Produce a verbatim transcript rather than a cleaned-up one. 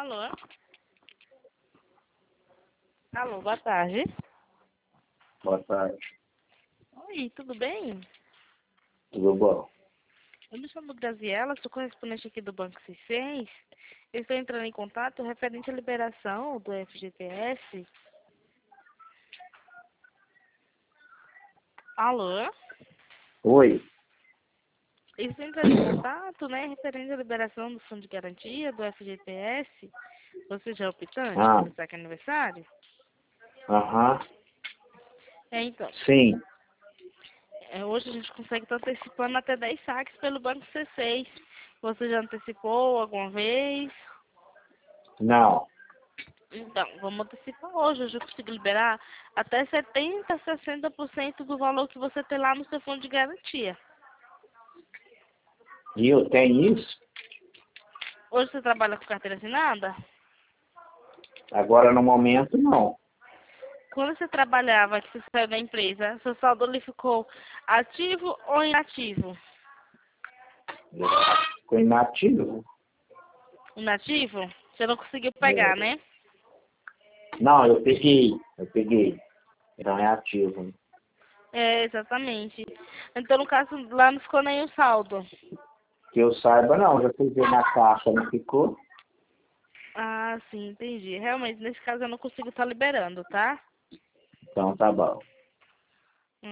Alô? Alô, boa tarde. Boa tarde. Oi, tudo bem? Tudo bom? Eu me chamo Graziela, sou correspondente aqui do Banco C seis. Eu estou entrando em contato referente à liberação do F G T S. Alô? Oi. Eu estou entrando em contato, né, referente à liberação do Fundo de Garantia do F G T S. Você já é optante Ah. pelo saque aniversário? Aham. É, então. Sim. É, hoje a gente consegue estar antecipando até dez saques pelo Banco C seis. Você já antecipou alguma vez? Não. Então, vamos antecipar hoje. Hoje eu consigo liberar até setenta, sessenta por cento do valor que você tem lá no seu fundo de garantia. E eu tenho isso? Hoje você trabalha com carteira assinada? Agora no momento não. Quando você trabalhava, que você saiu da empresa, seu saldo ele ficou ativo ou inativo? Ficou inativo. Inativo? Você não conseguiu pegar, né? Não, eu peguei. Eu peguei. Não é ativo. É, exatamente. Então, no caso, lá não ficou nenhum saldo. Que eu saiba não, já fui ver na caixa, não ficou? Ah, sim, entendi. Realmente, nesse caso eu não consigo estar liberando, tá? Então tá bom.